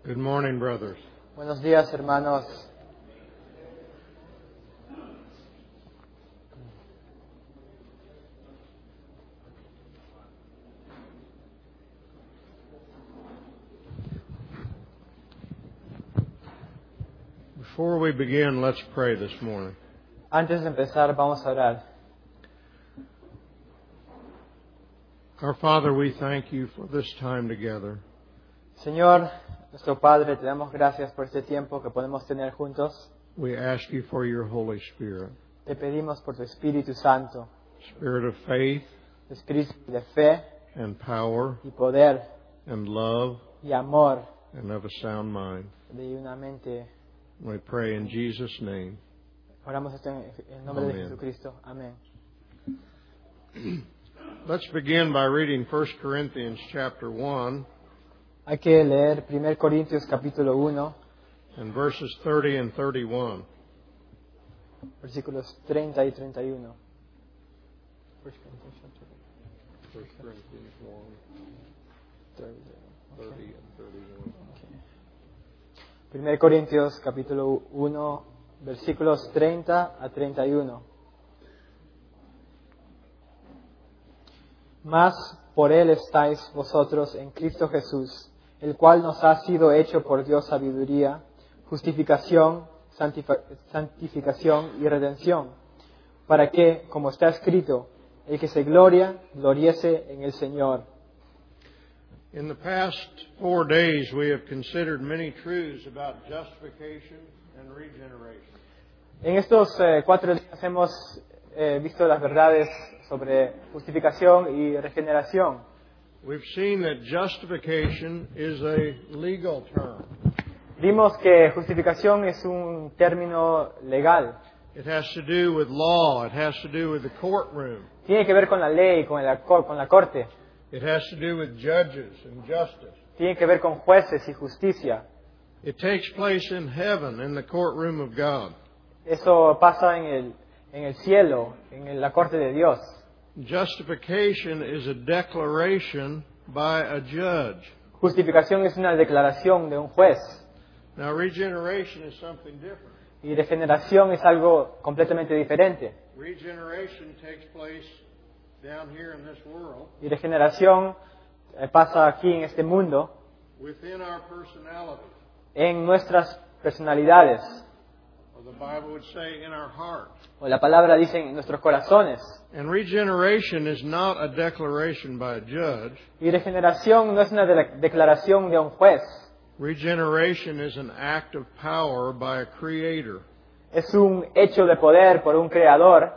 Good morning, brothers. Buenos días, hermanos. Before we begin, let's pray this morning. Antes de empezar, vamos a orar. Our Father, we thank you for this time together. Señor, nuestro Padre, te damos gracias por este tiempo que podemos tener juntos. We ask you for your Holy Spirit, Te pedimos por tu Espíritu Santo, Spirit of faith Espíritu de fe and power y poder and love y amor and of a sound mind. de una mente. We pray in Jesus' name. Oramos esto en el nombre de Amén. Jesucristo. Amén. Let's begin by reading 1 Corinthians chapter 1 Hay que leer 1 Corintios capítulo 1, and verses 30 and 31. versículos 30 y 31. 1 Corinthians 1, 30 and 31. 1 Corintios capítulo 1, versículos 30 a 31. Mas por Él estáis vosotros en Cristo Jesús, el cual nos ha sido hecho por Dios sabiduría, justificación, santificación y redención, para que, como está escrito, el que se gloria, gloriese en el Señor. In the past 4 days, we have considered many truths about justification and regeneration. En estos 4 días hemos visto las verdades sobre justificación y regeneración. We've seen that justification is a legal term. Vimos que justificación es un término legal. It has to do with law. It has to do with the courtroom. Tiene que ver con la ley, con la corte. It has to do with judges and justice. Tiene que ver con jueces y justicia. It takes place in heaven, in the courtroom of God. Eso pasa en el cielo, en la corte de Dios. Justification is a declaration by a judge. Justificación es una declaración de un juez. Now, regeneration is something different. Y regeneración es algo completamente diferente. Regeneration takes place down here in this world, Y regeneración pasa aquí en este mundo, within our personalities, en nuestras personalidades. or the Bible would say in our hearts. O la palabra dice en nuestros corazones. And regeneration is not a declaration by a judge. Y regeneración no es una declaración de un juez. Regeneration is an act of power by a creator. Es un hecho de poder por un creador.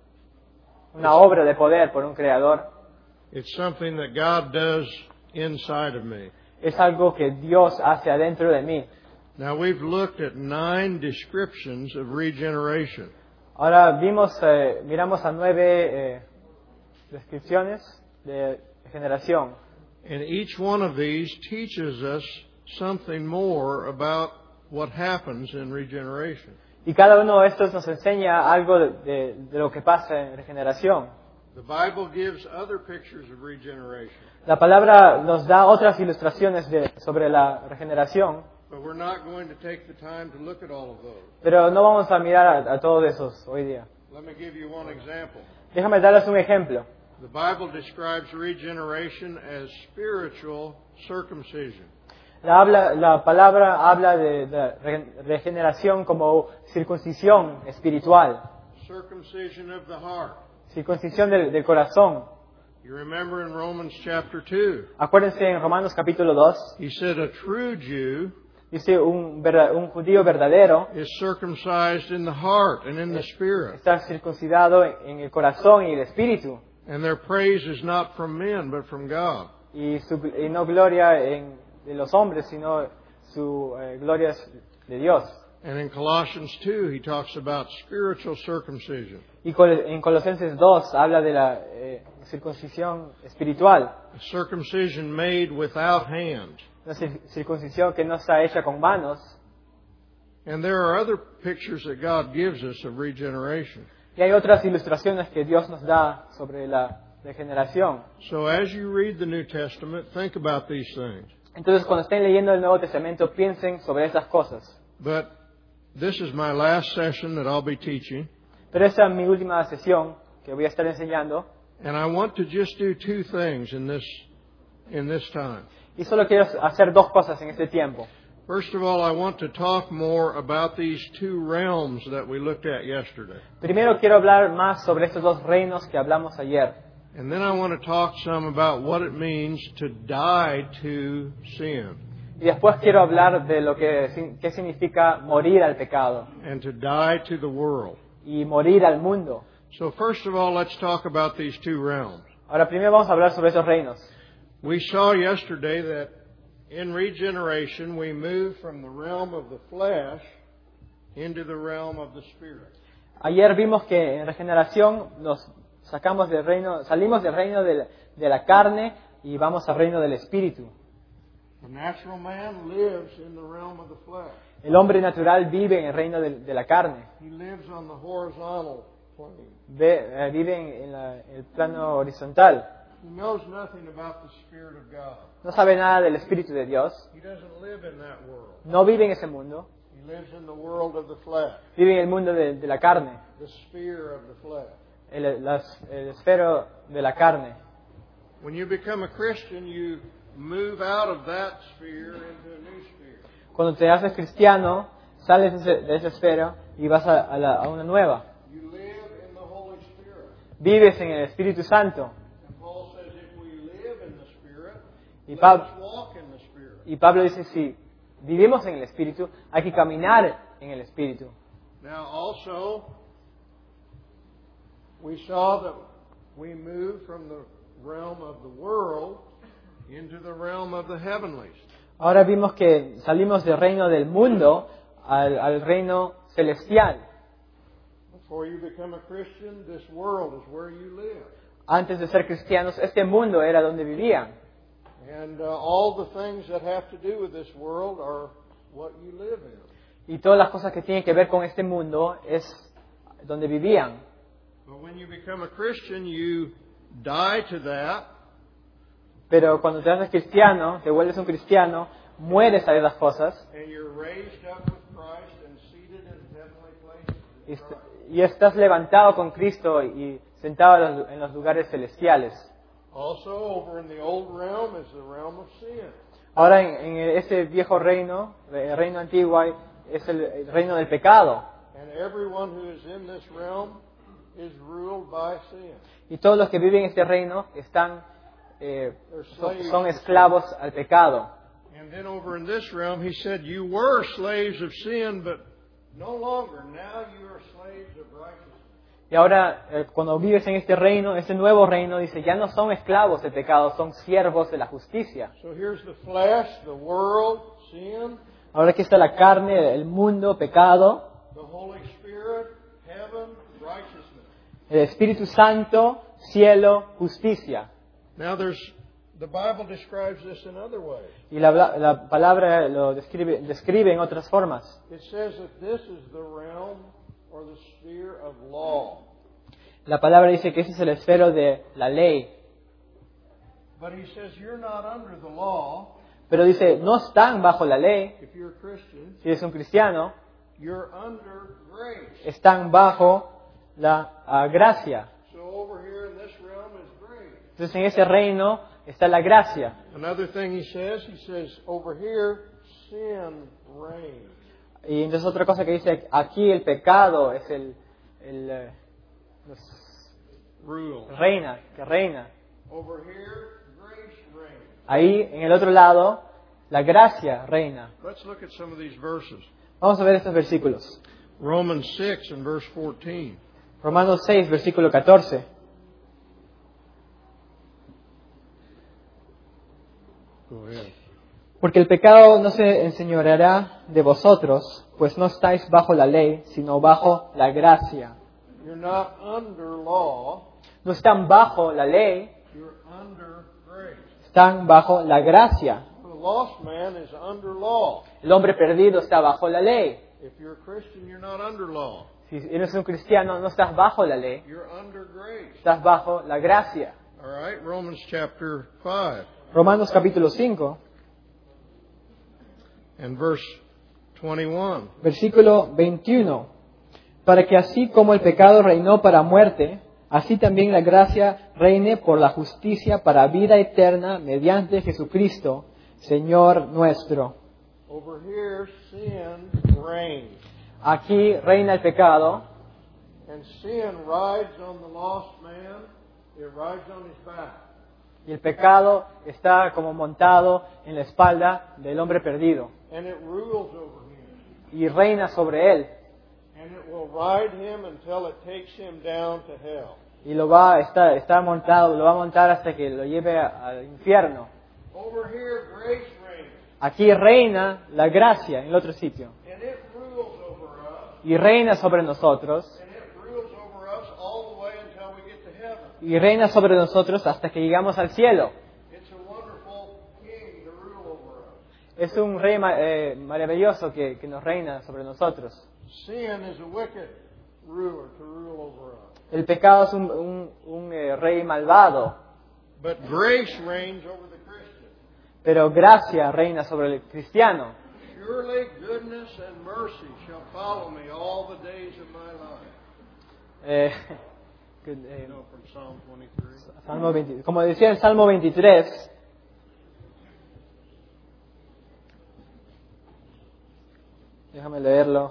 Una obra de poder por un creador. It's something that God does inside of me. Es algo que Dios hace adentro de mí. Now, we've looked at 9 descriptions of regeneration. Ahora miramos a 9 descripciones de regeneración. And each one of these teaches us something more about what happens in regeneration. Y cada uno de estos nos enseña algo de lo que pasa en regeneración. The Bible gives other pictures of regeneration, La palabra nos da otras ilustraciones sobre la regeneración, but we're not going to take the time to look at all of those. pero no vamos a mirar a todos esos hoy día. Let me give you one example. Déjame darles un ejemplo. The Bible describes regeneration as spiritual circumcision. La palabra habla de regeneración como circuncisión espiritual, Circumcision of the heart. circuncisión del corazón. You remember in Romans chapter 2, Acuérdense en Romanos capítulo 2, he said a true Jew dice un judío verdadero is circumcised in the heart and in the spirit. está circuncidado en el corazón y el espíritu, And their praise is not from men, but from God. y no gloria de los hombres, sino su gloria es de Dios. And in Colossians 2, he talks about spiritual circumcision. Y en Colosenses 2 habla de la circuncisión espiritual, A circumcision made without hand. una circuncisión que no está hecha con manos. And there are other pictures that God gives us of regeneration. Y hay otras ilustraciones que Dios nos da sobre la regeneración. So as you read the New Testament, think about these things. Entonces, cuando estén leyendo el Nuevo Testamento, piensen sobre esas cosas. But this is my last session that I'll be teaching, Pero esta es mi última sesión que voy a estar enseñando. and I want to just do two things in this time. Y solo quiero hacer dos cosas en este tiempo. First of all, I want to talk more about these two realms that we looked at yesterday. Primero quiero hablar más sobre estos dos reinos que hablamos ayer. And then I want to talk some about what it means to die to sin Y después quiero hablar de lo que qué significa morir al pecado and to die to the world. y morir al mundo. So first of all, let's talk about these two realms. Ahora primero vamos a hablar sobre esos reinos. We saw yesterday that in regeneration we move from the realm of the flesh into the realm of the spirit. Ayer vimos que en regeneración salimos del reino de la carne y vamos al reino del espíritu. The natural man lives in the realm of the flesh. El hombre natural vive en el reino de la carne. He lives on the horizontal plane. Vive en el plano horizontal. He knows nothing about the Spirit of God. No sabe nada del Espíritu de Dios. He doesn't live in that world. No vive en ese mundo. He lives in the world of the flesh, Vive en el mundo de la carne. the sphere of the flesh. El esfero de la carne. When you become a Christian, you move out of that sphere into a new sphere. Cuando te haces cristiano, sales de esa esfera y vas a una nueva. You live in the Holy Spirit. Vives en el Espíritu Santo. And Paul says if we live in the Spirit, Y, let Pab- us walk in the Spirit. y Pablo dice, si vivimos en el Espíritu, hay que caminar en el Espíritu. Now also, we saw that we move from the realm of the world into the realm of the heavenlies. Ahora vimos que salimos del reino del mundo al reino celestial. Before you become a Christian, this world is where you live. Antes de ser cristianos, este mundo era donde vivían. And all the things that have to do with this world are what you live in. Y todas las cosas que tienen que ver con este mundo es donde vivían. But when you become a Christian, you die to that, Pero cuando te haces cristiano, te vuelves un cristiano, mueres a esas cosas and you're raised up with Christ and seated in heavenly places. y estás levantado con Cristo y sentado en los lugares celestiales. Also, over in the old realm is the realm of sin. Ahora en ese viejo reino, el reino antiguo, es el reino del pecado. And everyone who is in this realm is ruled by sin. Y todos los que viven en este reino son esclavos al pecado. And then over in this realm, he said, you were slaves of sin, but no longer. Now you are slaves of righteousness. Y ahora, cuando vives en este reino, este nuevo reino, dice, ya no son esclavos del pecado, son siervos de la justicia. So here's the flesh, the world, sin, Ahora aquí está la carne, el mundo, pecado, the Holy Spirit, heaven, righteousness. el Espíritu Santo, cielo, justicia. Now the Bible describes this in other ways. Y la palabra lo describe en otras formas. It says that this is the realm or the sphere of law. La palabra dice que ese es el esfero de la ley. But he says you're not under the law. Pero dice, no están bajo la ley. If you're a Christian, Si eres un cristiano, you're under grace. están bajo la gracia. So over here in this realm is grace. Entonces en ese reino está la gracia. Another thing he says over here, sin reigns. Y entonces otra cosa que dice, aquí el pecado es Rule. que reina. Over here, grace reigns. Ahí, en el otro lado, la gracia reina. Let's look at some of these verses. Vamos a ver estos versículos. Romans 6 and verse 14. Romanos 6, versículo 14. Go ahead. Porque el pecado no se enseñoreará de vosotros, pues no estáis bajo la ley, sino bajo la gracia. You're not under law, No están bajo la ley, you're under grace. están bajo la gracia. The lost man is under law. El hombre perdido está bajo la ley. If you're a Christian, you're not under law. Si eres un cristiano, no estás bajo la ley, You're under grace. estás bajo la gracia. All right, Romans chapter 5. Romanos capítulo 5. And verse 21. Versículo 21. Para que así como el pecado reinó para muerte, así también la gracia reine por la justicia para vida eterna mediante Jesucristo, Señor nuestro. Over here, sin reigns. Aquí reina el pecado And sin rides on the lost man. It rides on his back. y el pecado está como montado en la espalda del hombre perdido And it rules over him. y reina sobre él And it will ride him until it takes him down to hell. y lo va a montar hasta que lo lleve al infierno. Over here, grace reigns. Aquí reina la gracia en el otro sitio And it rules over us. y reina sobre nosotros And it rules over us all the way until we get to heaven. y reina sobre nosotros hasta que llegamos al cielo. It's a wonderful king to rule over us. Es un rey maravilloso que nos reina sobre nosotros. Sin is a wicked ruler to rule over us. El pecado es un rey malvado, But grace reigns over the Christian. pero gracia reina sobre el cristiano. Surely goodness and mercy shall follow me all the days of my life. No, from Psalm 23. Salmo 20, como decía el Salmo 23, déjame leerlo.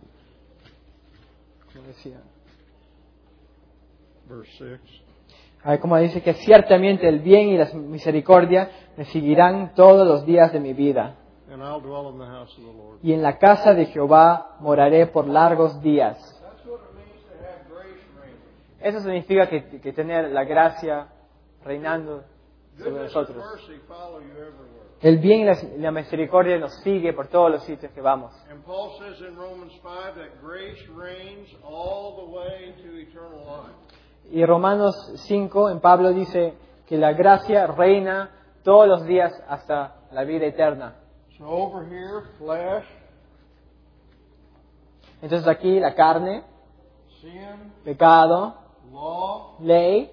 Como decía. Verse 6. Como dice que ciertamente el bien y la misericordia me seguirán todos los días de mi vida. And I'll dwell in the house of the Lord. Y en la casa de Jehová moraré por largos días. That's what it means to have grace reigning. Eso significa que tener la gracia reinando sobre Goodness and nosotros. mercy follow you everywhere. El bien y la misericordia nos sigue por todos los sitios que vamos. And Paul says in Romans 5 that grace reigns all the way to eternal life. Y Romanos 5 en Pablo dice que la gracia reina todos los días hasta la vida eterna. So over here, flesh, Entonces aquí la carne, sin, pecado, law, ley,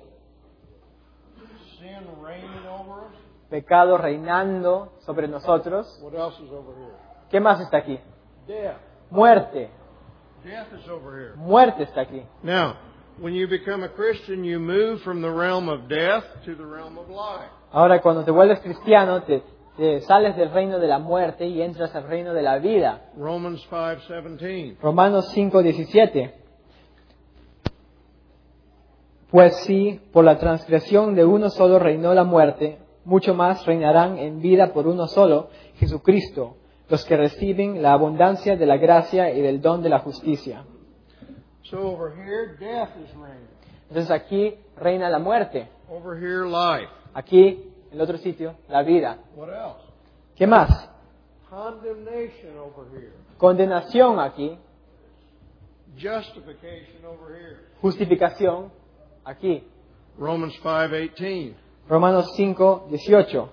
sin reigning over us. pecado reinando sobre nosotros. What else is over here? ¿Qué más está aquí? Death. Muerte. Death is over here. Muerte está aquí. Now, when you become a Christian, you move from the realm of death to the realm of life. Ahora cuando te vuelves cristiano, te sales del reino de la muerte y entras al reino de la vida. Romans 5:17. Romanos 5:17. Pues si por la transgresión de uno solo reinó la muerte, mucho más reinarán en vida por uno solo, Jesucristo, los que reciben la abundancia de la gracia y del don de la justicia. So over here, death is reigning. Entonces aquí reina la muerte. Over here, life. Aquí, en el otro sitio, la vida. What else? ¿Qué más? Condemnation over here. Condenación aquí. Justification over here. Justificación aquí. Romans 5:18. Romanos 5:18.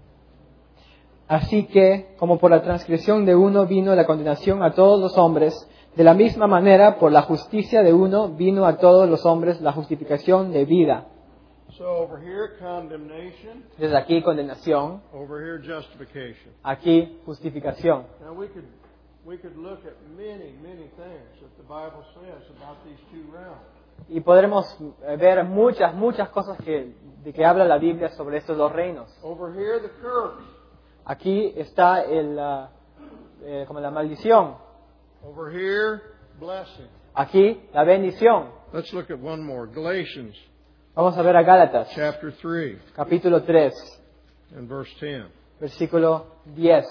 Así que, como por la transgresión de uno vino la condenación a todos los hombres, de la misma manera, por la justicia de uno vino a todos los hombres la justificación de vida. So over here, condemnation. Desde aquí, condenación. Over here, justification. Aquí, justificación. Now we could look at many things that the Bible says about these two realms. Y podremos ver muchas cosas de que habla la Biblia sobre estos dos reinos. Over here, the curse. Aquí está como la maldición. Over here, blessing. Aquí, la bendición. Let's look at one more. Galatians Vamos a ver a Gálatas, chapter 3 capítulo 3, and verse 10. versículo 10.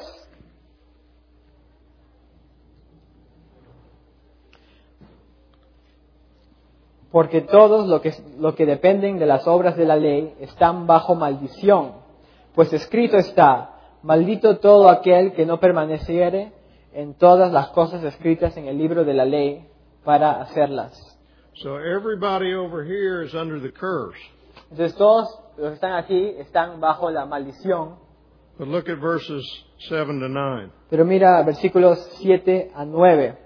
Porque todos lo que dependen de las obras de la ley están bajo maldición. Pues escrito está, maldito todo aquel que no permaneciere en todas las cosas escritas en el libro de la ley para hacerlas. So everybody over here is under the curse. Entonces todos los que están aquí están bajo la maldición. But look at verses 7 to 9. Pero mira versículos 7 a 9.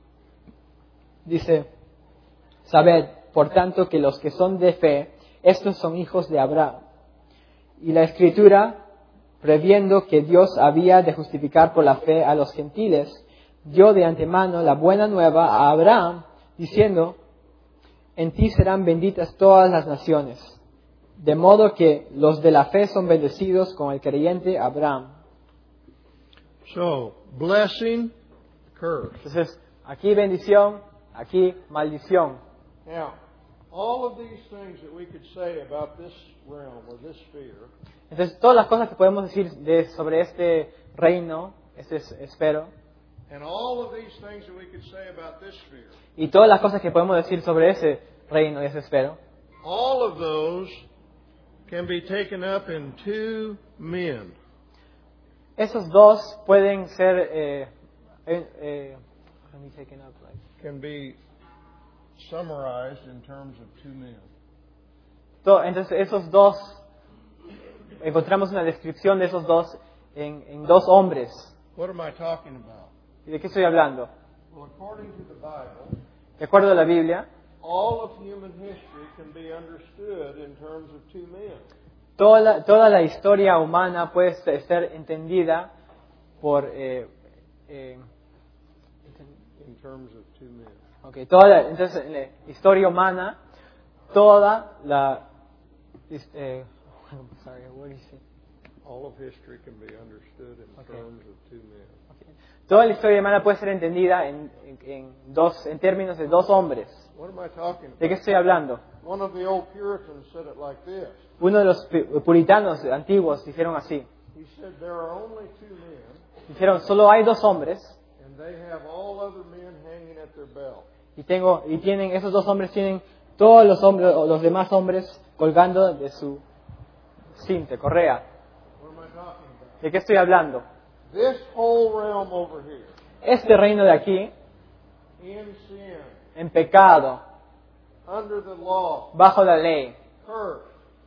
Dice, sabed, por tanto, que los que son de fe, estos son hijos de Abraham. Y la Escritura previendo que Dios había de justificar por la fe a los gentiles, dio de antemano la buena nueva a Abraham, diciendo, en ti serán benditas todas las naciones. De modo que los de la fe son bendecidos con el creyente Abraham. So, blessing, curse. Entonces, aquí bendición, aquí maldición. Now, all of these things that we could say about this realm or this sphere. Entonces, todas las cosas que podemos decir sobre este reino, este esfero, And all of these things that we could say about this sphere. y todas las cosas que podemos decir sobre ese reino y ese esfero, All of those can be taken up in two men. esos dos pueden ser Can be summarized in terms of two men. entonces esos dos, encontramos una descripción de esos dos en dos hombres. What am I talking about? ¿Y de qué estoy hablando? Well, according to the Bible, De acuerdo a la Biblia, all of human history can be understood in terms of two men. toda la historia humana puede ser entendida por In terms of two men. okay, entonces en la historia humana toda la sorry, what is it? All of history can be understood in terms of two men. Okay. Toda la historia humana puede ser entendida en términos de dos hombres. What am I talking ¿De qué about? estoy hablando? One of the old Puritans said it like this. Uno de los puritanos antiguos dijeron así. He said there are only two men, Dijeron, solo hay dos hombres and they have all other men hanging at their belt. esos dos hombres tienen todos los demás hombres colgando de su cinta, correa. What am I talking about? ¿De qué estoy hablando? This whole realm over here, Este reino de aquí, in sin, en pecado, under the law, bajo la ley, cursed,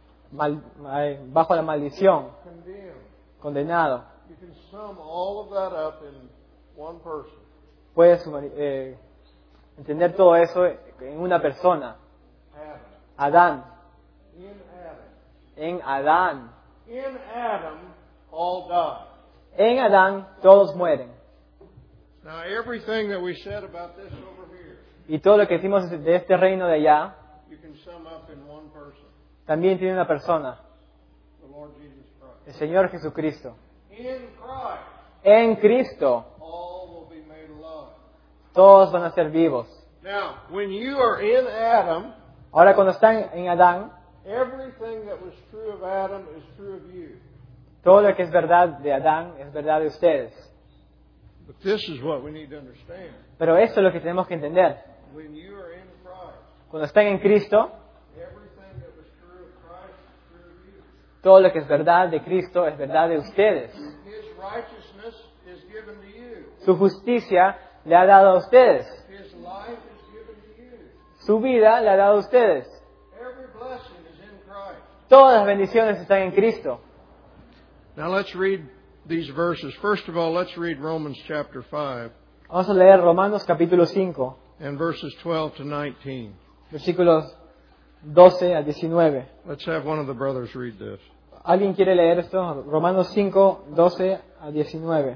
bajo la maldición, condemned. condenado, You can sum all of that up in one person. puedes entender todo eso en una persona, Adam. Adán. In Adam. En Adán. In Adam, all die. En Adán todos mueren. Now, everything that we said about this over here, Y todo lo que decimos de este reino de allá, you can sum up in one person, también tiene una persona, the Lord Jesus Christ. el Señor Jesucristo. In Christ, En Cristo all will be made alive. todos van a ser vivos. Now, when you are in Adam, Ahora cuando están en Adán, everything that was true of Adam is true of you. todo lo que es verdad de Adán es verdad de ustedes. But this is what we need to understand. Pero eso es lo que tenemos que entender. When you are in Christ, Cuando están en Cristo, everything that was true of Christ is true of you. todo lo que es verdad de Cristo es verdad de ustedes. His righteousness is given to you. Su justicia le ha dado a ustedes. His life is given to you. Su vida le ha dado a ustedes. Every blessing is in Christ. Todas las bendiciones están en Cristo. Now let's read these verses. First of all, let's read Romans chapter 5 Vamos a leer Romanos capítulo 5, and verses 12 to 19. versículos 12 a 19. Let's have one of the brothers read this. ¿Alguien quiere leer esto? Romanos 5, 12 a 19.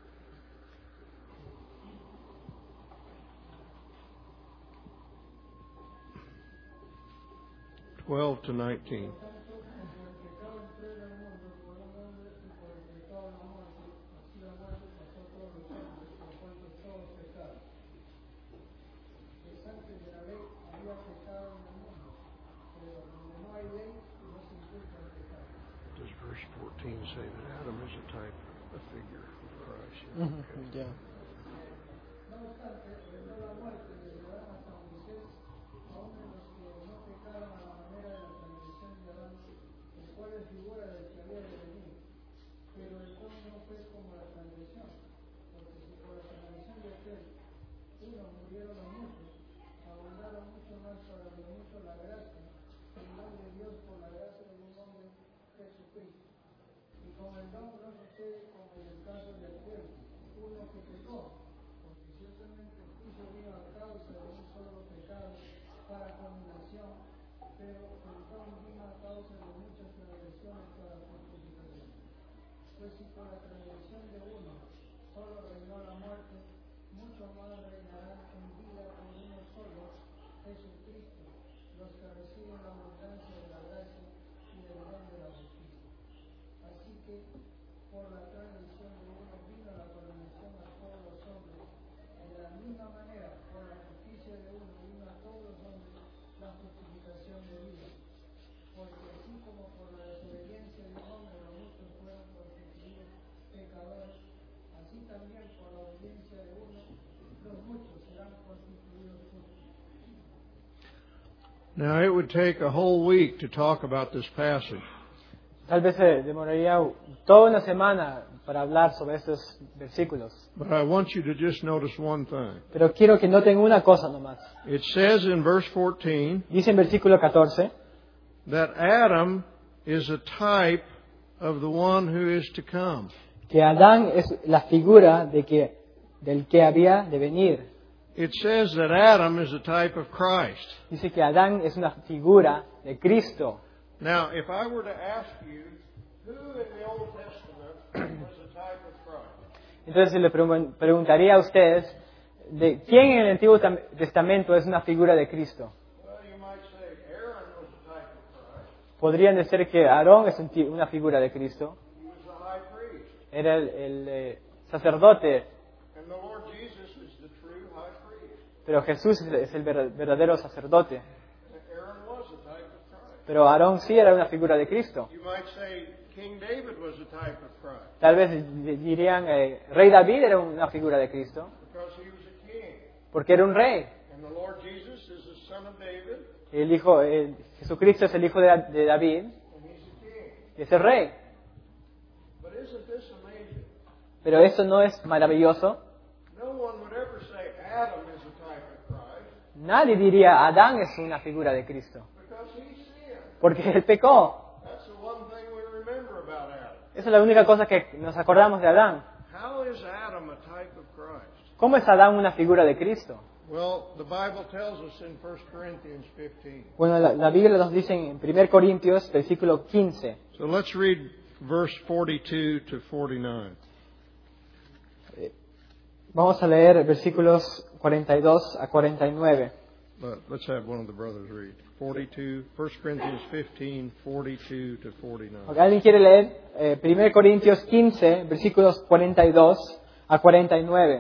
Twelve to 19. Does verse 14 say that Adam is a type, a figure of Christ? Yeah. Pues si por la transgresión de uno solo reinó la muerte, mucho más reinarán en vida por uno solo, Jesucristo, los que reciben la abundancia de la gracia y del don de la justicia. Así que por la transgresión de uno vino la condenación a todos los hombres, de la misma manera por la justicia de uno vino a todos los hombres la justificación de vida. Porque así como por la desobediencia de un hombre los muchos fueron constituidos pecadores, así también por la obediencia de uno los muchos serán constituidos justos. Now, it would take a whole week to talk about this passage. Tal vez se demoraría toda una semana para hablar sobre estos versículos. But I want you to just notice one thing. Pero quiero que noten una cosa nomás. It says in verse 14 Dice en versículo 14 that Adam is a type of the one who is to come. que Adán es la figura del que había de venir. It says that Adam is a type of Christ. Dice que Adán es una figura de Cristo. Now, if I were to ask you, who in the Old Testament was a type of Christ? Entonces le preguntaría a ustedes, ¿de quién en el Antiguo Testamento es una figura de Cristo? Well, you might say Aaron was a type of Christ. Podrían decir que Aarón es una figura de Cristo. He was the high priest. Era el sacerdote, And the Lord Jesus is the true high priest. pero Jesús es el verdadero sacerdote. Aaron was a type of Christ. Pero Aarón sí era una figura de Cristo. You might say King David was a type of Christ Tal vez dirían, Rey David era una figura de Cristo, because he was a king. porque era un rey. And the Lord Jesus is the son of David, Jesucristo es el hijo de David, and he's a king. y es el rey. But isn't this amazing? Pero eso no es maravilloso. No one would ever say Adam is a type of Christ Nadie diría Adán es una figura de Cristo, because he sinned. porque él pecó. That's the one thing we remember about Adam. Esa es la única cosa que nos acordamos de Adán. How is Adam a type of Christ? ¿Cómo es Adán una figura de Cristo? Well, the Bible tells us in 1 Corinthians 15. Bueno, la Biblia nos dice en 1 Corintios, versículo 15. So let's read verse 42 to 49. Vamos a leer versículos 42 a 49. But let's have one of the brothers read. 42, 1 Corinthians 15, 42 to 49. ¿Alguien quiere leer 1 Corintios 15, versículos 42 a 49?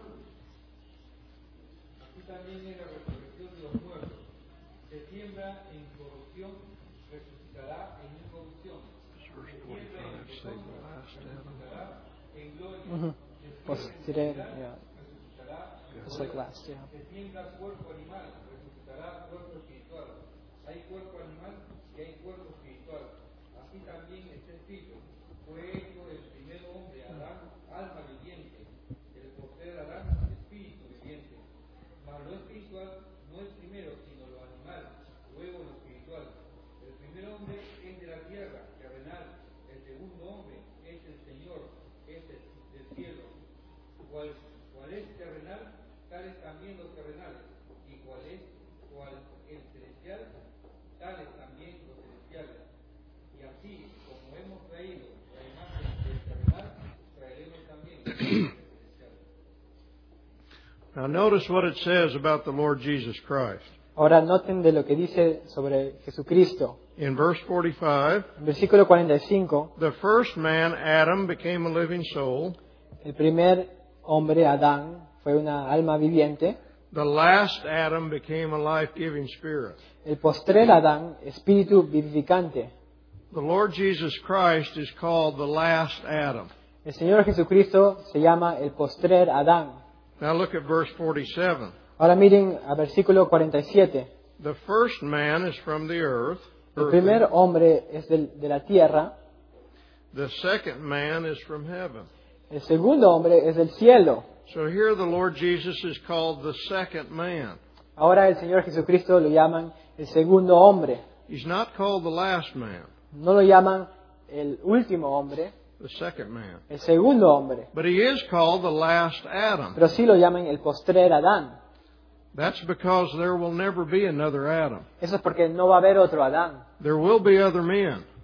Así también es la resurrección de los muertos. Se siembra en corrupción, resucitará en incorrupción. Se siembra en deshonra, resucitará en gloria. Pues diré, yeah, Resucitará en just like last, yeah. Se siembra cuerpo animal, resucitará cuerpo espiritual. Hay cuerpo animal y hay cuerpo espiritual. Así también está escrito. Fue hecho el primer hombre, Adán, alma viviente. El postrer Adán, espíritu viviente. Mas lo espiritual no es primero, sino lo animal, luego lo espiritual. El primer hombre es de la tierra, terrenal. El segundo hombre es el Señor, es del cielo. Cual es terrenal, tales también los terrenales. Y cual es el celestial, tales también los celestiales. Y así, como hemos traído la imagen del terrenal, traeremos también la imagen del celestial. Now notice what it says about the Lord Jesus Christ. Ahora noten de lo que dice sobre Jesucristo. In verse 45, En versículo 45, the first man, Adam, became a living soul. el primer hombre, Adán, fue una alma viviente. The last Adam became a life-giving spirit. El postrer Adán, espíritu vivificante. The Lord Jesus Christ is called the last Adam. El Señor Jesucristo se llama el postrer Adán. Now look at verse 47. Ahora miren a versículo 47. The first man is from the earth. El primer hombre es de la tierra. The second man is from heaven. El segundo hombre es del cielo. So here the Lord Jesus is called the second man. Ahora el Señor Jesucristo lo llaman el segundo hombre. He's not called the last man, No lo llaman el último hombre, the second man. el segundo hombre. But he is called the last Adam. Pero sí lo llaman el postrer Adán. That's because there will never be another Adam. Eso es porque no va a haber otro Adán. There will be other men.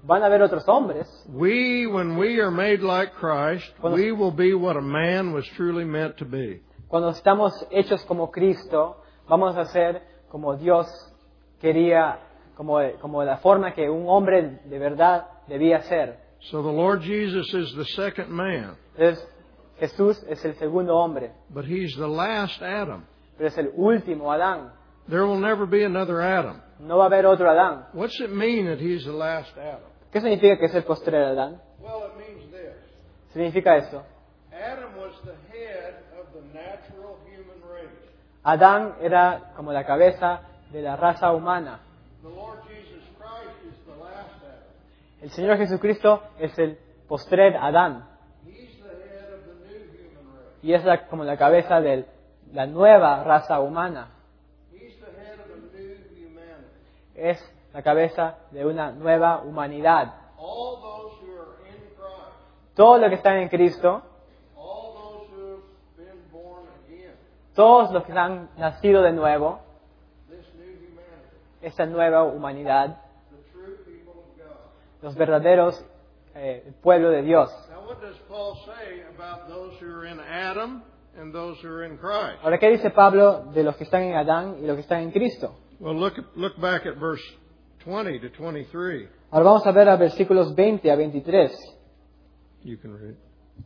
van a haber otros hombres. When we are made like Christ, we will be what a man was truly meant to be. Cuando estamos hechos como Cristo, vamos a ser como Dios quería, como la forma que un hombre de verdad debía ser. So the Lord Jesus is the second man. Entonces, Jesús es el segundo hombre, But He's the last Adam. pero es el último Adán. There will never be another Adam. No va a haber otro Adán. What's it mean that He's the last Adam? ¿Qué significa que es el postrer Adán? Well, it means this. Significa esto. Adam was the head of the natural human race. Adán era como la cabeza de la raza humana. The Lord Jesus Christ is the last Adam. El Señor Jesucristo es el postrer Adán. He's the head of the new human race. Y es como la cabeza de la nueva raza humana. He's the head of a new humanity. Es la cabeza de una nueva humanidad. All those who are in Christ, Todos los que están en Cristo, all those who have been born again, todos los que han nacido de nuevo, this new humanity, esta nueva humanidad, the true people of God. los verdaderos pueblo de Dios. Now, what does Paul say about those who are in Adam and those who are in Christ? Ahora, ¿qué dice Pablo de los que están en Adán y los que están en Cristo? Well, look back at verse 20 to 23. Ahora vamos a ver a versículos 20 a 23. You can read.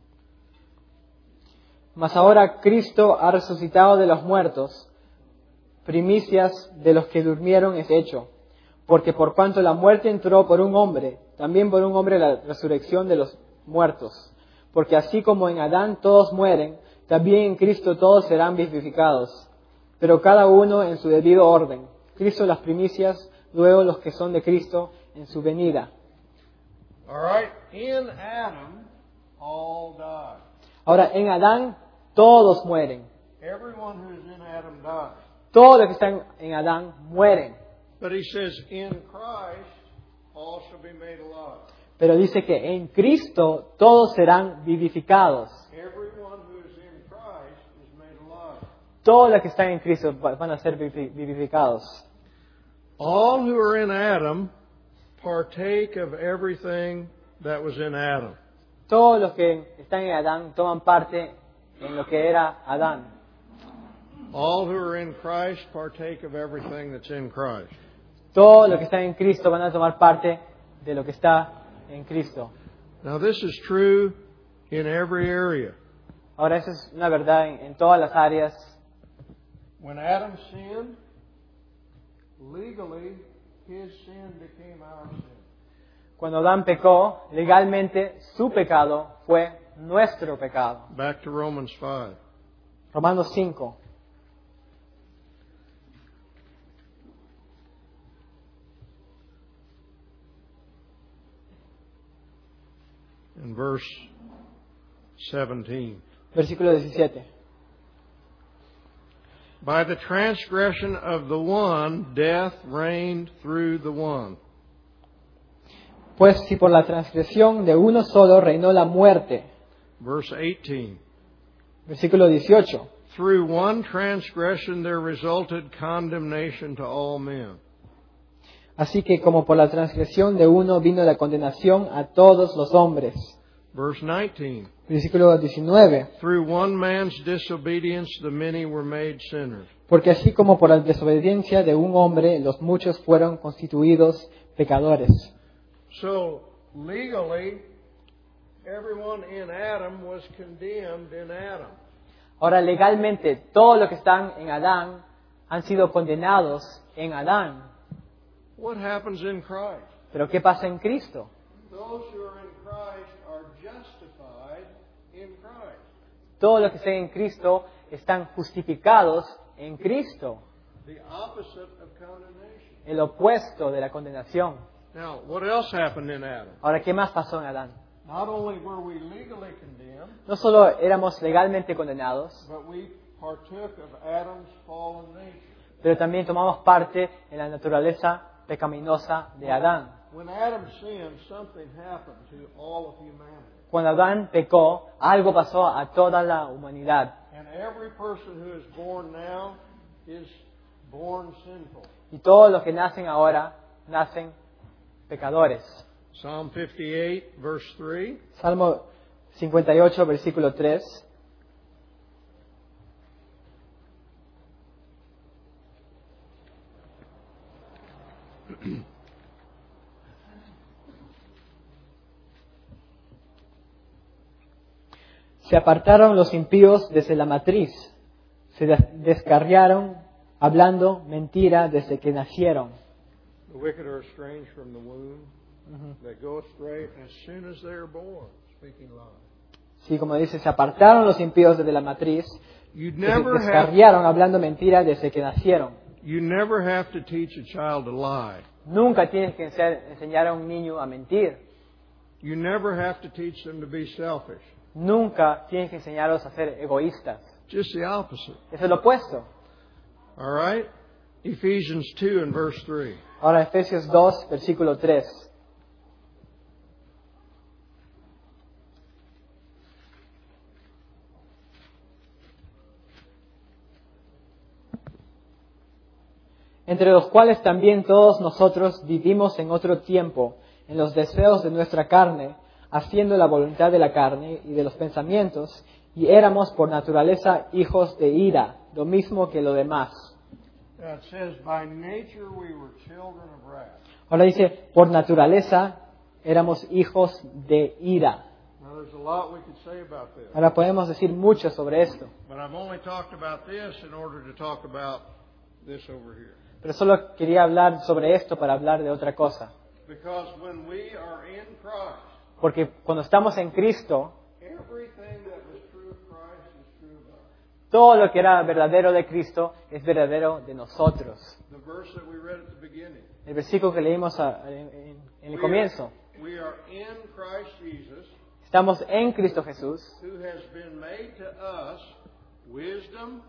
Mas ahora Cristo ha resucitado de los muertos, primicias de los que durmieron es hecho. Porque por cuanto la muerte entró por un hombre, también por un hombre la resurrección de los muertos. Porque así como en Adán todos mueren, también en Cristo todos serán vivificados. Pero cada uno en su debido orden. Cristo las primicias, luego los que son de Cristo en su venida. All right. In Adam, all died. Ahora, en Adán todos mueren. Everyone who is in Adam died. Todos los que están en Adán mueren. But he says, in Christ, all shall be made alive. Pero dice que en Cristo todos serán vivificados. Everyone who is in Christ is made alive. Todos los que están en Cristo van a ser vivificados. All who are in Adam partake of everything that was in Adam. Todos los que están en Adán toman parte en lo que era Adán. All who are in Christ partake of everything that's in Christ. Todos los que están en Cristo van a tomar parte de lo que está en Cristo. Now this is true in every area. Ahora, eso es una verdad en todas las áreas. When Adam sinned, legally his sin became our sin. Cuando Adán pecó, legalmente su pecado fue nuestro pecado. Back to Romans 5. Romanos 5. In verse 17. Versículo 17. By the transgression of the one, death reigned through the one. Pues si por la transgresión de uno solo reinó la muerte. Verse 18. Versículo 18. Through one transgression there resulted condemnation to all men. Así que como por la transgresión de uno vino la condenación a todos los hombres. Verse 19. Versículo 19. Through one man's disobedience the many were made sinners. Porque así como por la desobediencia de un hombre los muchos fueron constituidos pecadores. So, legally, everyone in Adam was condemned in Adam. Ahora, legalmente, todos los que están en Adán han sido condenados en Adán. What happens in Christ? Pero ¿qué pasa en Cristo? Those who are in Christ are justified in Christ. Todos los que están en Cristo están justificados en Cristo. The opposite of condemnation. El opuesto de la condenación. Now, what else happened in Adam? Ahora, ¿qué más pasó en Adán? Not only were we legally condemned, No solo éramos legalmente condenados, but we partook of Adam's fallen nature. pero también tomamos parte en la naturaleza pecaminosa de Adán. When Adam sinned, something happened to all of humanity. Cuando Adán pecó, algo pasó a toda la humanidad. And every person who is born now is born sinful. Y todos los que nacen ahora, nacen pecadores. Psalm 58, verse 3. Salmo 58, versículo 3. Se apartaron los impíos desde la matriz, se descarriaron hablando mentira desde que nacieron. The wicked are estranged from the womb. They go astray as soon as they are born, speaking lies. Sí, como dice, se apartaron los impíos desde la matriz, You se never descarriaron hablando mentira desde que nacieron. have to teach a child to lie. Nunca tienes que enseñar a un niño a mentir. You never have to teach them to be selfish. Nunca tienes que enseñarlos a ser egoístas. Just the opposite. Es el opuesto. All right? Ephesians 2 and verse 3. Ahora Efesios 2, versículo 3. Entre los cuales también todos nosotros vivimos en otro tiempo, en los deseos de nuestra carne, haciendo la voluntad de la carne y de los pensamientos, y éramos por naturaleza hijos de ira, lo mismo que lo demás. Now it says, by nature we were children of wrath. Ahora dice, por naturaleza éramos hijos de ira. Now there's a lot we could say about this. Ahora podemos decir mucho sobre esto, But I've only talked about this in order to talk about this over here. pero solo quería hablar sobre esto para hablar de otra cosa. Because when we are in Christ, Porque cuando estamos en Cristo, everything that was true of Christ is true of us. todo lo que era verdadero de Cristo es verdadero de nosotros. The verse that we read at the beginning. El versículo que leímos en el comienzo. We are in Christ Jesus, Estamos en Cristo Jesús, who has been made to us wisdom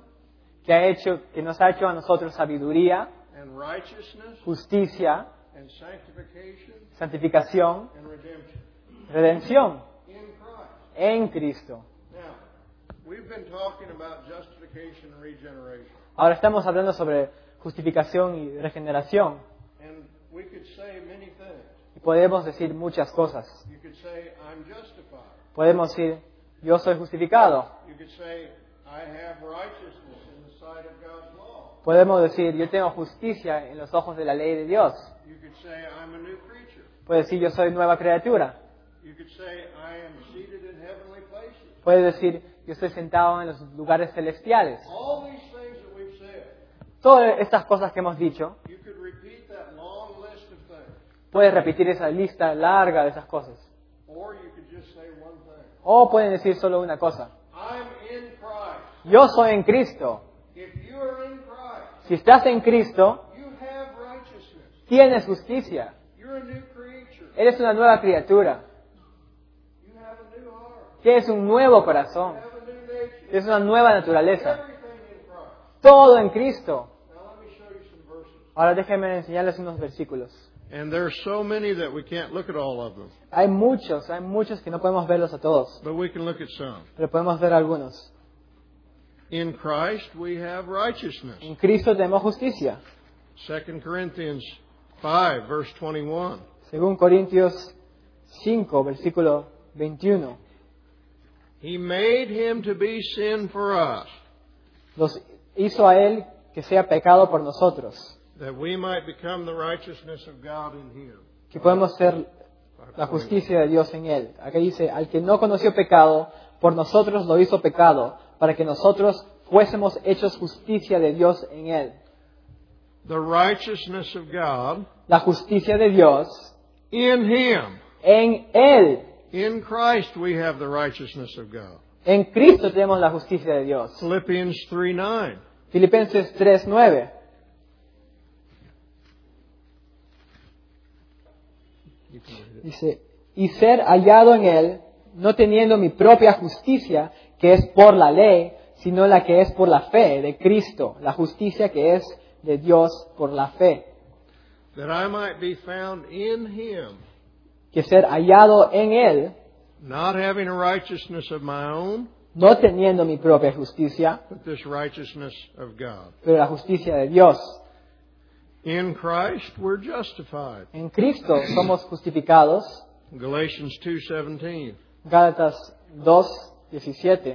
que nos ha hecho a nosotros sabiduría, and righteousness justicia, and sanctification santificación, and redemption redención in Christ. en Cristo. Now, we've been talking about justification and regeneration. Ahora estamos hablando sobre justificación y regeneración. And we could say many things. Y podemos decir muchas cosas. You could say, I'm justified. Podemos decir, yo soy justificado. You could say, I have righteousness in the sight of God's law. Podemos decir, yo tengo justicia en los ojos de la ley de Dios. You could say, I'm a new creature. Puedes decir, yo soy nueva criatura. You could say, I am seated in heavenly places. Puedes decir, yo estoy sentado en los lugares celestiales. All these things that we've said, Todas estas cosas que hemos dicho, you could repeat that long list of things. puedes repetir esa lista larga de esas cosas. Or you could just say one thing. O pueden decir solo una cosa. I'm in Christ. Yo soy en Cristo. If you are in Christ, Si estás en Cristo, you have righteousness. tienes justicia. You're a new creature. Eres una nueva criatura. You have a new heart. Tienes un nuevo You corazón. have a new nature. Tienes una nueva naturaleza. Everything in Christ. Todo en Cristo. Now let me show you some verses. Ahora déjenme enseñarles unos versículos. And there's so many that we can't look at all of them. Hay muchos que no podemos verlos a todos, But we can look at some. pero podemos ver algunos. In Christ we have righteousness. En Cristo tenemos justicia. 2 Corinthians 5, verse 21. Según Corintios 5, versículo 21. He made him to be sin for us, Los hizo a Él que sea pecado por nosotros, that we might become the righteousness of God in him. que podemos ser la justicia de Dios en Él. Aquí dice, al que no conoció pecado, por nosotros lo hizo pecado, para que nosotros fuésemos hechos justicia de Dios en Él. The righteousness of God La justicia de Dios in him. en Él. In Christ we have the righteousness of God. En Cristo tenemos la justicia de Dios. Philippians 3:9. Filipenses 3:9. Dice, y ser hallado en Él, no teniendo mi propia justicia, que es por la ley, sino la que es por la fe de Cristo, la justicia que es de Dios por la fe. That I might be found in him, Que ser hallado en Él, not having a righteousness of my own, no teniendo mi propia justicia, but this righteousness of God. pero la justicia de Dios. In Christ we're justified. En Cristo somos justificados. Galatians 2:17. Gálatas 2:17.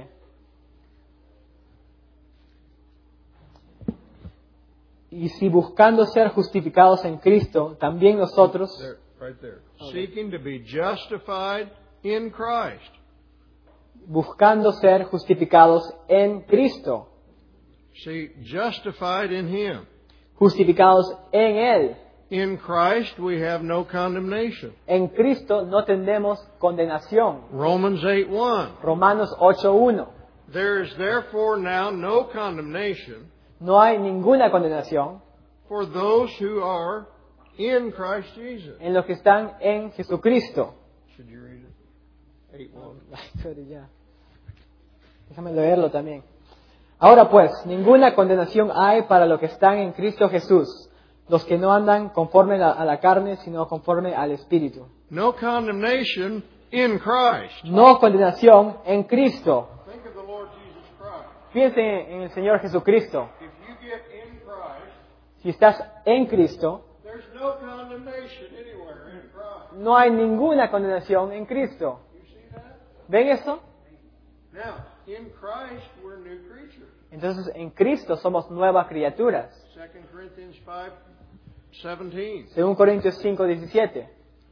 Y si buscando ser justificados en Cristo, también nosotros, There, right there. Seeking to be justified in Christ. buscando ser justificados en Cristo, See, justified in Him. justificados en Él. In Christ we have no condemnation. En Cristo no tendremos condenación. Romans 8:1. Romanos 8:1. There is therefore now no condemnation No hay ninguna condenación for those who are in Christ Jesus. en los que están en Jesucristo. Should you read it? 8:1. Pero ya. Déjame leerlo también. Ahora pues, ninguna condenación hay para los que están en Cristo Jesús, los que no andan conforme a la carne, sino conforme al Espíritu. No condemnation in Christ. No condenación en Cristo. Think of the Lord Jesus Christ. Piensen en el Señor Jesucristo. If you get in Christ, Si estás en Cristo, there's no condemnation anywhere in Christ. no hay ninguna condenación en Cristo. You see that? ¿Ven eso? Now, in Christ we're new creatures. Entonces, en Cristo somos nuevas criaturas. 2 Corinthians 5:17. Según Corintios 5:17.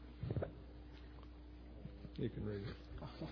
You can read it.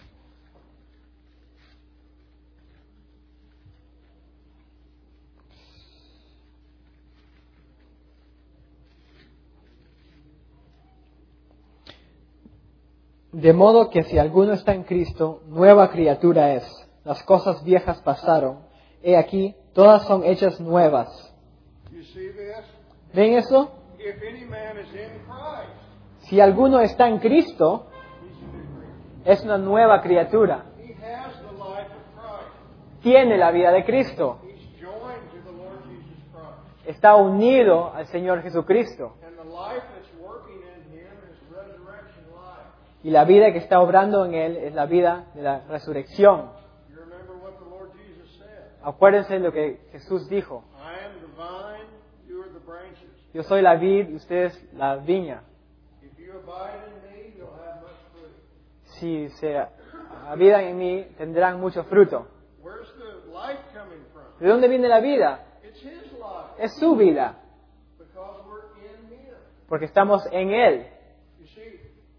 De modo que si alguno está en Cristo, nueva criatura es. Las cosas viejas pasaron. He aquí, todas son hechas nuevas. You see this? ¿Ven eso? If any man is in Christ, Si alguno está en Cristo, he's a new creature. es una nueva criatura. He has the life of Christ. Tiene la vida de Cristo. He's joined to the Lord Jesus Christ. Está unido al Señor Jesucristo. And the life that's working in him is resurrection life. Y la vida que está obrando en Él es la vida de la resurrección. You remember what the Lord Jesus said? Acuérdense de lo que Jesús dijo. I am the vine, you are the branches. Yo soy la vid y ustedes la viña. If you abide in me, you'll have much fruit. Si se habitan en mí, tendrán mucho fruto. Where's the life coming from? ¿De dónde viene la vida? It's his life. Es su vida, Because we're in him. porque estamos en Él. You see,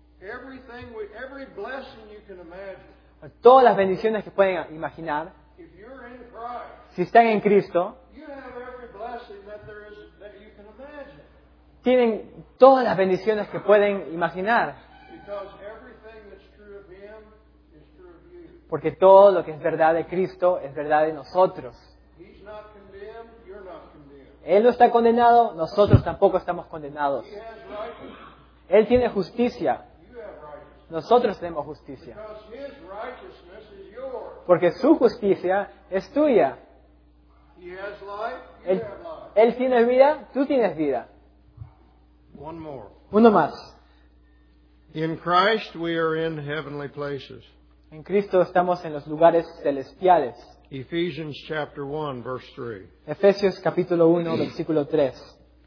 every blessing you can imagine, Todas las bendiciones que pueden imaginar, if you're in Christ, si están en Cristo, you have every blessing that you can imagine. tienen todas las bendiciones que pueden imaginar, Because everything that's true of him is true of you. porque todo lo que es verdad de Cristo es verdad de nosotros. He's not condemned, you're not condemned. Él no está condenado, nosotros tampoco estamos condenados. He has righteousness, Él tiene justicia, you have righteousness. nosotros tenemos justicia, Because his righteousness is yours. porque su justicia es tuya. He has life, you Él, have life. él tiene vida, tú tienes vida. One more. Uno más. In Christ we are in heavenly places. En Cristo estamos en los lugares celestiales. Ephesians chapter 1, verse 3. Efesios capítulo 1, versículo 3.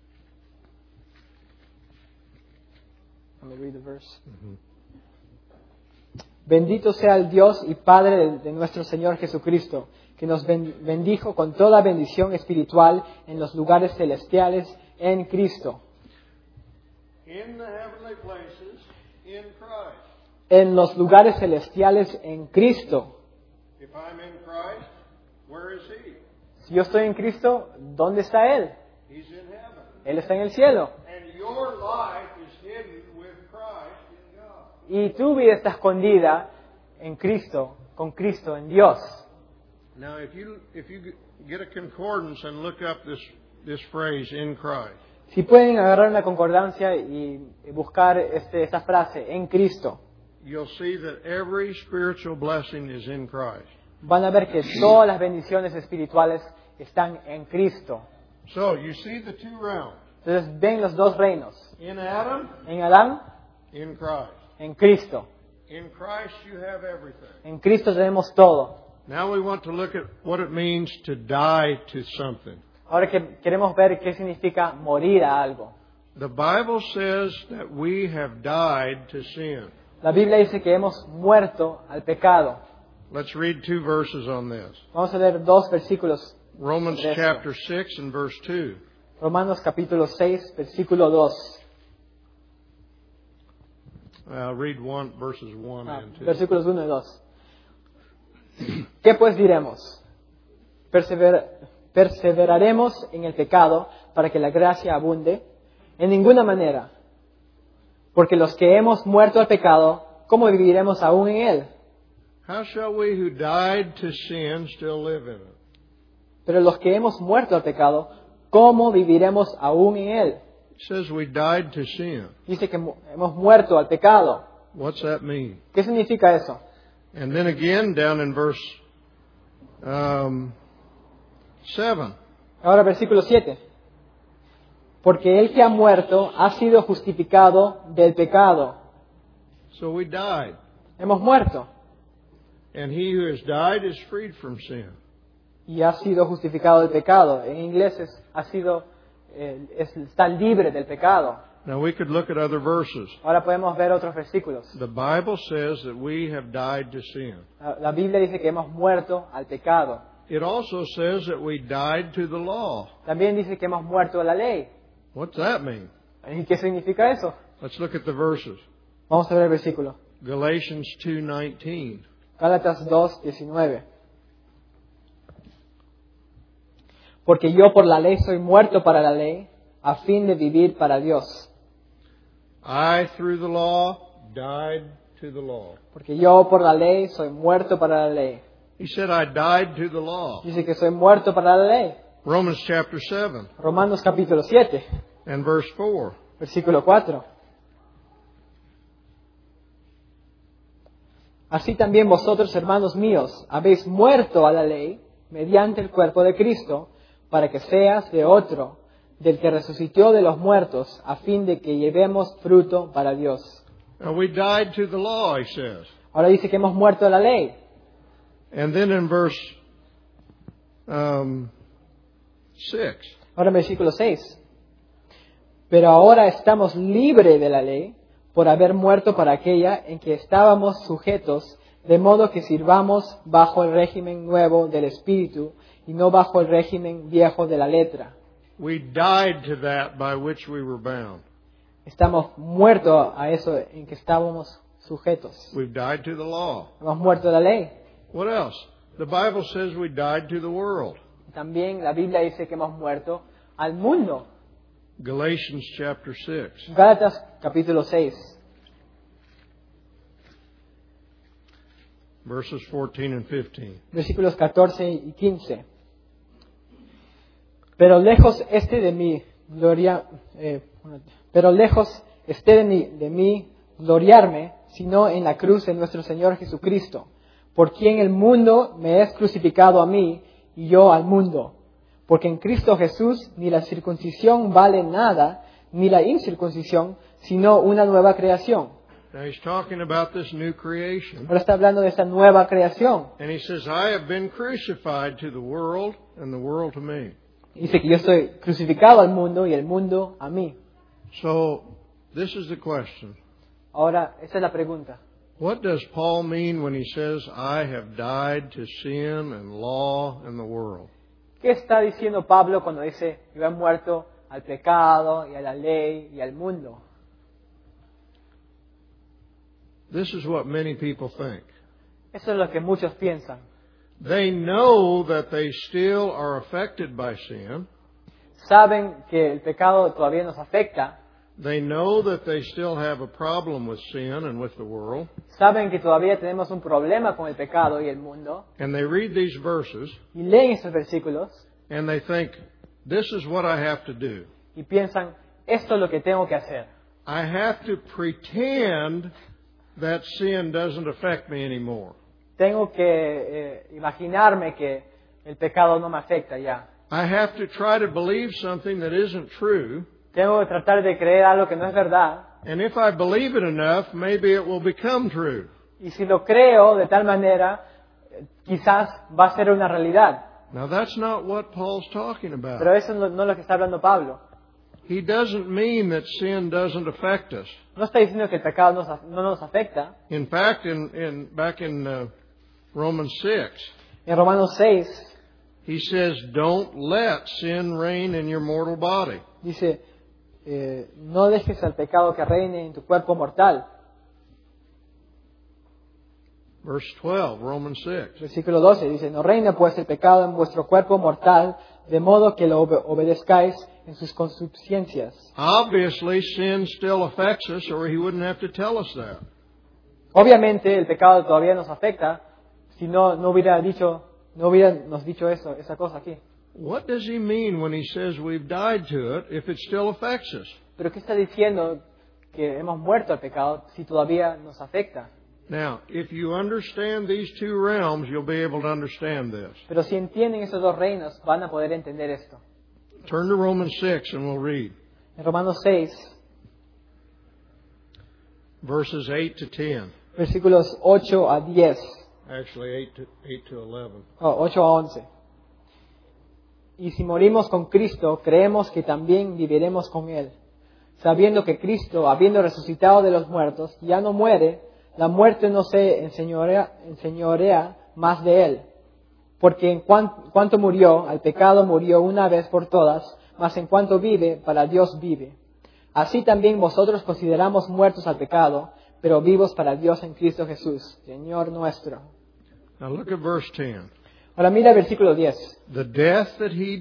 Let me read the verse. Bendito sea el Dios y Padre de nuestro Señor Jesucristo, que nos bendijo con toda bendición espiritual en los lugares celestiales en Cristo. In the heavenly places, in Christ. En los lugares celestiales en Cristo. If I'm in Christ, where is he? Si yo estoy en Cristo, ¿dónde está Él? He's in heaven. Él está en el cielo. And your life is hidden with Christ in God. Y tu vida está escondida en Cristo, con Cristo, en Dios. Now, if you get a concordance and look up this phrase, in Christ, Si pueden agarrar una concordancia y buscar esta frase, en Cristo, you'll see that every spiritual blessing is in Christ. van a ver que todas las bendiciones espirituales están en Cristo. So, you see the two realms. Entonces ven los dos reinos, In Adam, en Adán, in Christ. en Cristo. In Christ you have everything. En Cristo tenemos todo. Now we want to look at what it means to die to something. Ahora que queremos ver qué significa morir a algo. The Bible says that we have died to sin. La Biblia dice que hemos muerto al pecado. Let's read 2 verses on this. Vamos a leer 2 versículos. Romans de esto. chapter 6 and verse 2. Romanos capítulo 6, versículo 2. Read verses 1 and 2. Versículos 1 y 2. ¿Qué pues diremos? ¿Perseveraremos en el pecado para que la gracia abunde? En ninguna manera. Porque los que hemos muerto al pecado, ¿cómo viviremos aún en él? How shall we who died to sin still live in it? Pero los que hemos muerto al pecado, ¿cómo viviremos aún en él? It says we died to sin. Dice que hemos muerto al pecado. What's that mean? ¿Qué significa eso? And then again, down in verse 7. Ahora versículo 7. Porque el que ha muerto ha sido justificado del pecado. So we died. Hemos muerto. And he who has died is freed from sin. Y ha sido justificado del pecado. En inglés está libre del pecado. Now we could look at other verses. Ahora podemos ver otros versículos. The Bible says that we have died to sin. La Biblia dice que hemos muerto al pecado. It also says that we died to the law. También dice que hemos muerto a la ley. What's that mean? ¿Y qué significa eso? Let's look at the verses. Vamos a ver el versículo. Galatians 2:19. Gálatas 2:19. Porque yo por la ley soy muerto para la ley, a fin de vivir para Dios. I through the law died to the law. Porque yo por la ley soy muerto para la ley. He said I died to the law. Dice que soy muerto para la ley. Romans chapter 7 Romanos capítulo 7, and verse 4. versículo 4. Así también vosotros, hermanos míos, habéis muerto a la ley mediante el cuerpo de Cristo, para que seas de otro, del que resucitó de los muertos, a fin de que llevemos fruto para Dios. Now we died to the law, he says. Ahora dice que hemos muerto a la ley. And then in verse 6. Ahora en versículo 6. Pero ahora estamos libres de la ley por haber muerto para aquella en que estábamos sujetos, de modo que sirvamos bajo el régimen nuevo del Espíritu y no bajo el régimen viejo de la letra. We died to that by which we were bound. Estamos muertos a eso en que estábamos sujetos. We've died to the law. Hemos muerto a la ley. What else? The Bible says we died to the world. También la Biblia dice que hemos muerto al mundo. Galatians chapter 6. Gálatas capítulo 6, Verses 14 and 15. versículos 14 y 15. Pero lejos esté de mí gloriarme, sino en la cruz de nuestro Señor Jesucristo, por quien el mundo me es crucificado a mí y yo al mundo. Porque en Cristo Jesús ni la circuncisión vale nada, ni la incircuncisión, sino una nueva creación. Now he's talking about this new creation. Ahora está hablando de esta nueva creación. And he says, I have been crucified to the world and the world to me. Dice que yo estoy crucificado al mundo y el mundo a mí. So, this is the question. Ahora, esa es la pregunta. What does Paul mean when he says, I have died to sin and law and the world? ¿Qué está diciendo Pablo cuando dice yo he muerto al pecado y a la ley y al mundo? This is what many people think. Eso es lo que muchos piensan. They know that they still are affected by sin. Saben que el pecado todavía nos afecta. They know that they still have a problem with sin and with the world. Saben que todavía tenemos un problema con el pecado y el mundo. And they read these verses Y leen estos versículos and they think, this is what I have to do. y piensan, esto es lo que tengo que hacer. I have to pretend that sin doesn't affect me anymore. Tengo que imaginarme que el pecado no me afecta ya. I have to try to believe something that isn't true. Tengo que tratar de creer algo que no es verdad. And if I believe it enough, maybe it will become true. Y si lo creo de tal manera, quizás va a ser una realidad. Now that's not what Paul's talking about. Pero eso no es lo que está hablando Pablo. He doesn't mean that sin doesn't affect us. No está diciendo que el pecado no nos afecta. In fact, back in Romans 6, En Romanos 6 he says, "Don't let sin reign in your mortal body." dice, no dejes al pecado que reine en tu cuerpo mortal. Verse 12, Romans 6. Versículo 12 dice, no reine pues el pecado en vuestro cuerpo mortal, de modo que lo obedezcáis en sus concupiscencias. Obviously, sin still affects us, or he wouldn't have to tell us that. Obviamente el pecado todavía nos afecta, si no hubiera nos dicho esa cosa aquí. What does he mean when he says we've died to it if it still affects us? Pero ¿qué está diciendo que hemos muerto al pecado si todavía nos afecta? Now, if you understand these two realms, you'll be able to understand this. Pero si entienden esos dos reinos, van a poder entender esto. Turn to Romans 6 and we'll read En Romanos 6, verses 8 to 10. versículos 8 a 10. Actually, 8 to 11. 8 a 11. Y si morimos con Cristo, creemos que también viviremos con Él, sabiendo que Cristo, habiendo resucitado de los muertos, ya no muere, la muerte no se enseñorea más de Él. Porque en cuanto murió, al pecado murió una vez por todas, mas en cuanto vive, para Dios vive. Así también vosotros consideramos muertos al pecado, pero vivos para Dios en Cristo Jesús, Señor nuestro. Now look at verse 10. Ahora mira el versículo 10. The death that he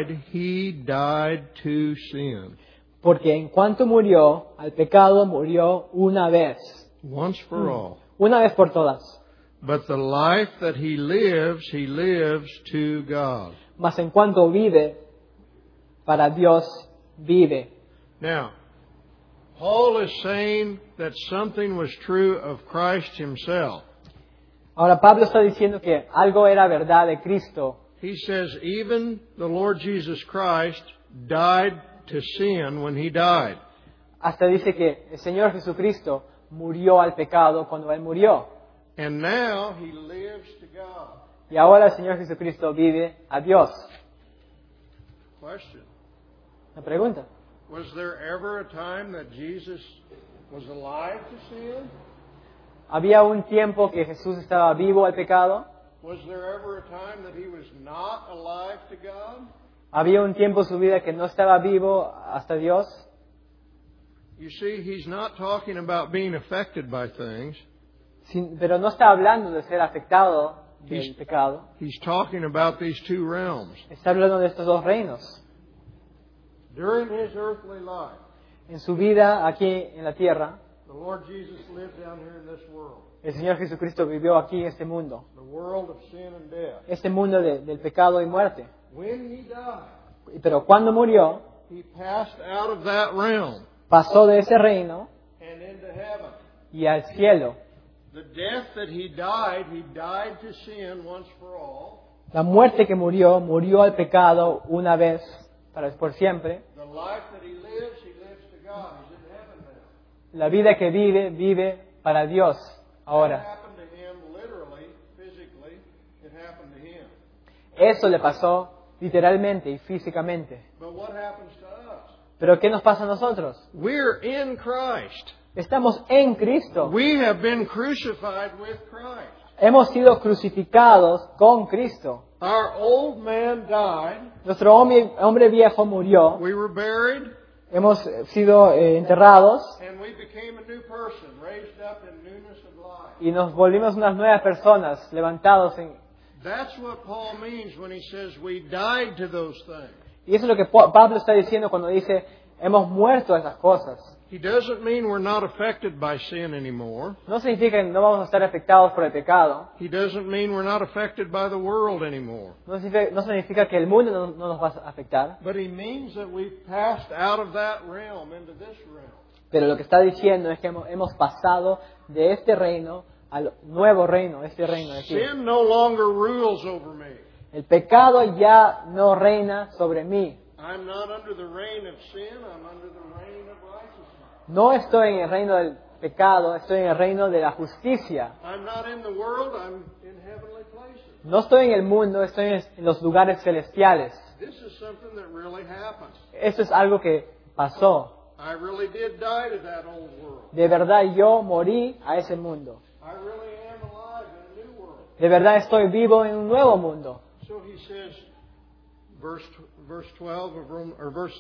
died to sin. Porque en cuanto murió, al pecado murió una vez. Once for all. Una vez por todas. But the life that he lives to God. Mas en cuanto vive, para Dios vive. Now, Paul is saying that something was true of Christ himself. Ahora Pablo está diciendo que algo era verdad de Cristo. He says even the Lord Jesus Christ died to sin when he died. Hasta dice que el Señor Jesucristo murió al pecado cuando Él murió. And now he lives to God. Y ahora el Señor Jesucristo vive a Dios. Question. Una pregunta. Was there ever a time that Jesus was alive to sin? ¿Había un tiempo que Jesús estaba vivo al pecado? Was there ever a time that he was not alive to God? ¿Había un tiempo en su vida que no estaba vivo hasta Dios? You see, he's not talking about being affected by things. Pero no está hablando de ser afectado del pecado. He's talking about these two realms. Está hablando de estos dos reinos. During his earthly life, En su vida aquí en la tierra, the Lord Jesus lived down here in this world. el Señor Jesucristo vivió aquí en este mundo. The world of sin and death. Este mundo del pecado y muerte. When he died, Pero cuando murió, he passed out of that realm pasó de ese reino and into heaven. y al cielo. The death that he died to sin once for all. La muerte que murió al pecado una vez, por siempre. The life that he lives to God. He's in heaven now. La vida que vive para Dios That ahora. happened to him literally, physically. It happened to him. Eso le pasó literalmente y físicamente. But what happens to us? Pero ¿qué nos pasa a nosotros? We're in Christ. Estamos en Cristo. We have been crucified with Christ. Hemos sido crucificados con Cristo. Our old man died. Nuestro hombre viejo murió. We were buried. Hemos sido enterrados And we became a new person, raised up in newness of life. y nos volvimos unas nuevas personas, levantados en... That's what Paul means when he says we died to those things. Y eso es lo que Pablo está diciendo cuando dice, hemos muerto a esas cosas. He doesn't mean we're not affected by sin anymore. No significa que no vamos a estar afectados por el pecado. He doesn't mean we're not affected by the world anymore. No significa que el mundo no nos va a afectar. But he means that we've passed out of that realm into this realm. Pero lo que está diciendo es que hemos pasado de este reino al nuevo reino, este reino de aquí. Sin no longer rules over me. El pecado ya no reina sobre mí. I'm not under the reign of sin, I'm under the reign of righteousness. No estoy en el reino del pecado, estoy en el reino de la justicia. I'm not in the world, I'm in heavenly places. No estoy en el mundo, estoy en los lugares celestiales. This is something that really happened. Esto es algo que pasó. I really did die to that old world. De verdad yo morí a ese mundo. I really am alive in a new world. De verdad estoy vivo en un nuevo mundo. So he says, verse 12 of Rome, or verse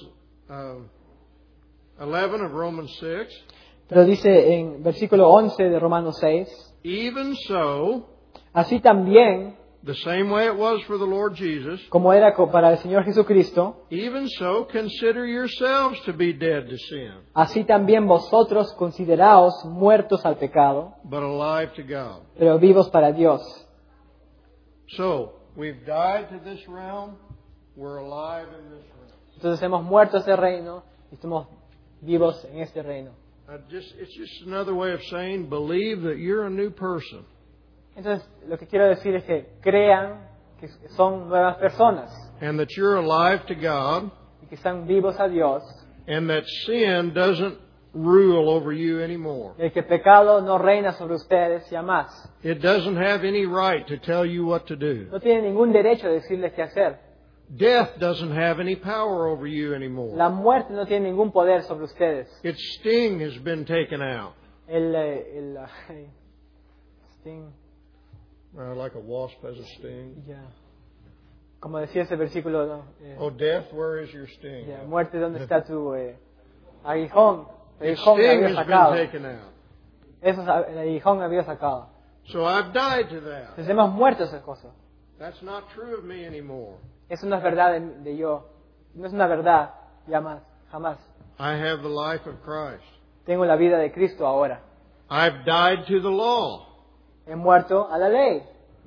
11 of Romans 6. Pero dice en versículo 11 de Romanos 6, Even so, así también, the same way it was for the Lord Jesus, como era para el Señor Jesucristo, even so consider yourselves to be dead to sin, así también vosotros consideraos muertos al pecado, but alive to God. pero vivos para Dios. So, we've died to this realm, we're alive in this realm. Entonces hemos muerto a ese reino y estamos vivos en este reino. It's just another way of saying, believe that you're a new person. Entonces lo que quiero decir es que crean que son nuevas personas And that you're alive to God, y que están vivos a Dios, and that sin doesn't rule over you anymore. y que el pecado no reina sobre ustedes ya más. It doesn't have any right to tell you what to do. No tienen ningún derecho de decirles qué hacer. Death doesn't have any power over you anymore. La muerte no tiene ningún poder sobre ustedes. Its sting has been taken out. Sting, Like a wasp has a sting. ya. Como decía ese versículo, ¿no? Oh, death, where is your sting? Ya, muerte, ¿dónde está tu aguijón? El Its aguijón sting había has sacado. been taken out. El aguijón había sacado. So I've died to that. Entonces hemos muerto esas cosas. That's not true of me anymore. Eso no es verdad de yo. No es una verdad ya más, jamás. I have the life of Christ. Tengo la vida de Cristo ahora. I've died to the law. He muerto a la ley.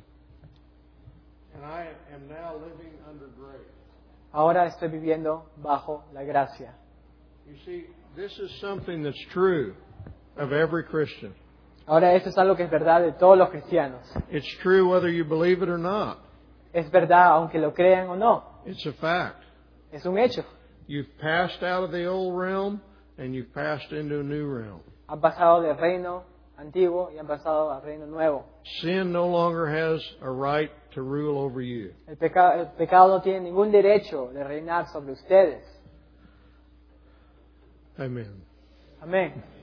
And I am now living under grace. Ahora estoy viviendo bajo la gracia. You see, this is something that's true of every Christian. Ahora esto es algo que es verdad de todos los cristianos. It's true whether you believe it or not. Es verdad aunque lo crean o no. It's a fact. Es un hecho. You've passed out of the old realm and you've passed into a new realm. Han pasado del reino antiguo y han pasado al reino nuevo. Sin no longer has a right to rule over you. El pecado no tiene ningún derecho de reinar sobre ustedes. Amen. Amén.